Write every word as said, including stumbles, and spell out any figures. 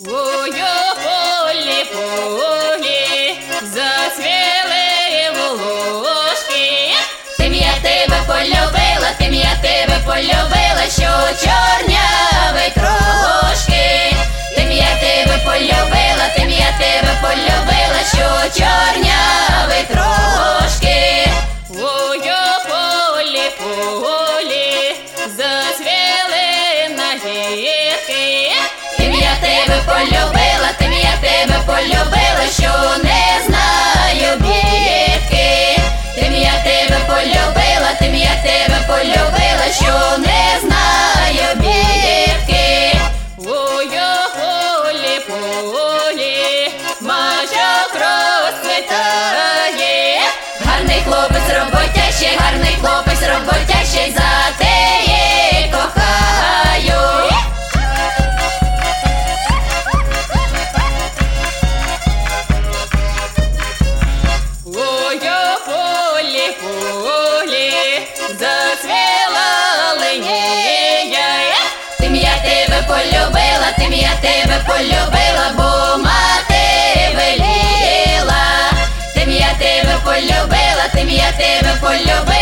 Ой, полі, полі, зацвіли волошки. Тим я тебе полюбила, тим я тебе полюбила, що чорняві трошки. Тим я тебе полюбила, тим я тебе полюбила, що чорняві трошки. Ой, полі, полі, зацвіли нагірки. Тим я тебе полюбила, тим я тебе полюбила, що не знаю бідки. Тим я тебе полюбила, тим я тебе полюбила, що не знаю бідки. Ой, полі, полі, мачок розцвітає. Гарний хлопець роботящий, гарний хлопець роботящий, за те й кохаю. Ой, полі, полі, зацвіла линія. Тим я тебе полюбила, тим я тебе полюбила, бо мати веліла. Тим я тебе полюбила, тим я тебе полюбила.